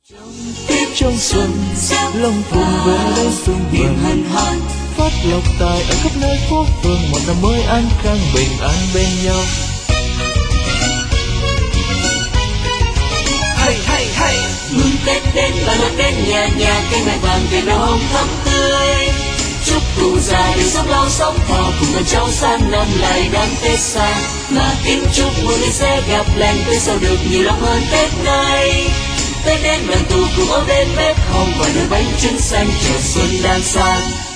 Tiết trong xuân, long phụng về đây xuân vần, phát lộc tài ở khắp nơi phố phường, một năm mới an khang bình an bên nhau. Hay hay hay, mừng Tết đến và nói đến nhà nhà, cây mai vàng cây nở hồng thắm tươi. Chúc cụ già được sống lâu sống thọ, cùng con cháu sang năm lại đón Tết xa. Mà kính chúc mùa này sẽ gặp lành tươi sau được nhiều lắm hơn Tết này. Tết đến đoàn tụ cùng áo đến bếp hồng và nồi bánh trưng xanh chờ xuân đang sang.